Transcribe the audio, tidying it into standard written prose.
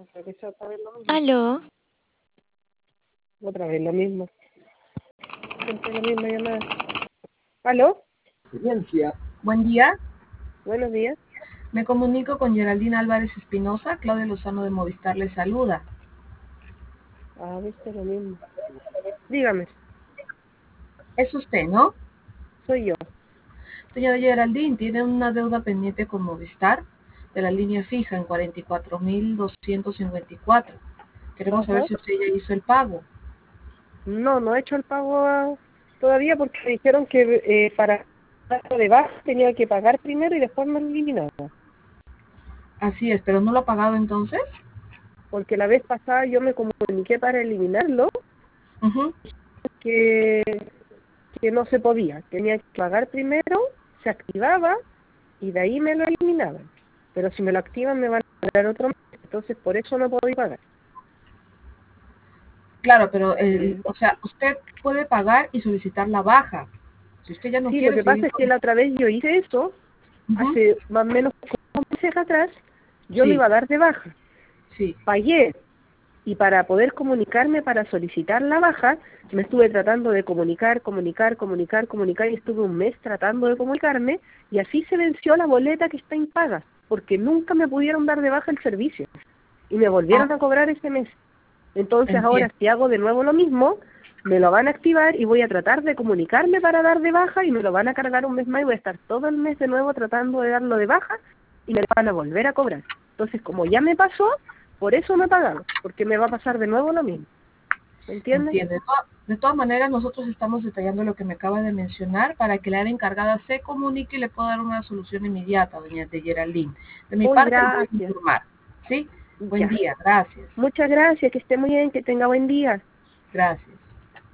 Creo que sea otra vez lo mismo. Aló, Otra vez lo mismo. Siempre la misma llamada. ¿Aló? Buen día, Buenos días. me comunico con Geraldine Álvarez Espinosa. Claudia Lozano de Movistar le saluda. Ah, viste lo mismo. Dígame, Es usted, ¿no? soy yo. Señora Geraldine, tiene una deuda pendiente con Movistar de la línea fija en 44.254. Queremos saber Ajá. si usted ya hizo el pago. No he hecho el pago todavía porque me dijeron que para darlo de baja tenía que pagar primero y después me lo eliminaba. Así es, pero no lo ha pagado entonces. Porque la vez pasada yo me comuniqué para eliminarlo Ujú. que, que no se podía. Tenía que pagar primero, se activaba y de ahí me lo eliminaban. Pero si me lo activan me van a dar otro mes. Entonces por eso no podía pagar. Claro, pero, Mm. o sea, usted puede pagar y solicitar la baja. Si usted ya no Sí, lo quiere que pasa seguir es con... que la otra vez yo hice eso, Ujú. hace más o menos como meses atrás, yo lo Sí, iba a dar de baja. sí. Pagué y para poder comunicarme para solicitar la baja, me estuve tratando de comunicar y estuve un mes tratando de comunicarme y así se venció la boleta que está impaga, porque nunca me pudieron dar de baja el servicio y me Ah, volvieron a cobrar ese mes. Entonces ahora entiendo. si hago de nuevo lo mismo, me lo van a activar y voy a tratar de comunicarme para dar de baja y me lo van a cargar un mes más y voy a estar todo el mes de nuevo tratando de darlo de baja y me lo van a volver a cobrar. Entonces como ya me pasó, por eso no he pagado, porque me va a pasar de nuevo lo mismo. ¿Me entiendes? Entiende. De todas maneras, nosotros estamos detallando lo que me acaba de mencionar para que la área encargada se comunique y le pueda dar una solución inmediata, doña de Geraldine. De mi Muy parte, le voy a gracias. informar. ¿Sí? Buen Ya. día. Gracias. Muchas gracias, que esté muy bien, que tenga buen día. Gracias.